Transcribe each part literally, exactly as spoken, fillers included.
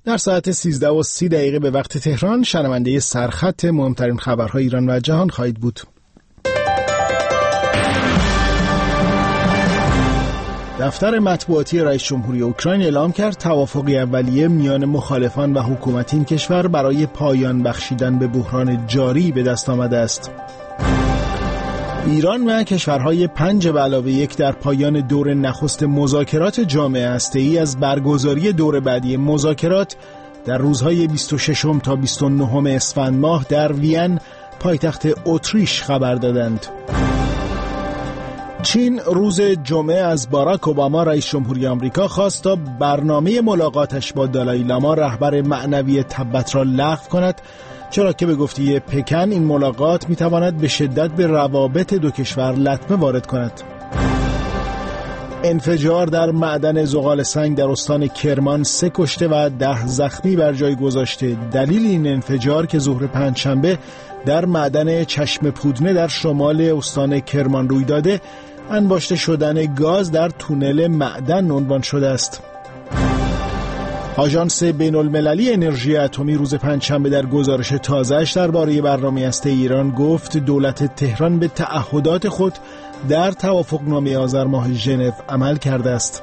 در ساعت سیزده و سی دقیقه به وقت تهران شنونده سرخط مهمترین خبرهای ایران و جهان خواهید بود. دفتر مطبوعاتی رئیس جمهوری اوکراین اعلام کرد توافقی اولیه میان مخالفان و حکومت این کشور برای پایان بخشیدن به بحران جاری به دست آمده است. ایران و کشورهای پنج به علاوه یک در پایان دور نخست مذاکرات جامعه هسته‌ای از برگزاری دور بعدی مذاکرات در روزهای بیست و ششم تا بیست و نهم اسفند ماه در وین پایتخت اتریش خبر دادند. چین روز جمعه از باراک اوباما رئیس جمهوری آمریکا خواست تا برنامه ملاقاتش با دالای لاما رهبر معنوی تبت را لغو کند، چرا که به گفته پکن این ملاقات میتواند به شدت به روابط دو کشور لطمه وارد کند. انفجار در معدن زغال سنگ در استان کرمان سه کشته و ده زخمی بر جای گذاشته. دلیل این انفجار که ظهر پنجشنبه در معدن چشم پودنه در شمال استان کرمان روی داده، انباشته شدن گاز در تونل معدن عنوان شده است. آژانس بین‌المللی انرژی اتمی روز پنجشنبه در گزارش تازه‌اش درباره برنامه هسته ایران گفت دولت تهران به تعهدات خود در توافقنامه آذر ماه ژنو عمل کرده است.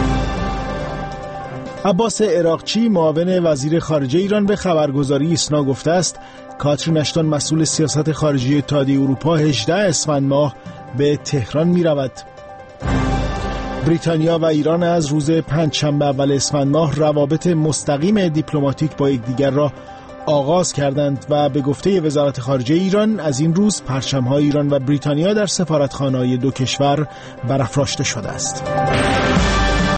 عباس عراقچی معاون وزیر خارجه ایران به خبرگزاری ایسنا گفته است کاترین اشتون مسئول سیاست خارجی اتحادیه اروپا هجدهم اسفند ماه به تهران می رود. بریتانیا و ایران از روز پنجشنبه اول اسفند ماه روابط مستقیم دیپلماتیک با یکدیگر را آغاز کردند و به گفته وزارت خارجه ایران از این روز پرچم‌های ایران و بریتانیا در سفارتخانه‌های دو کشور برافراشته شده است.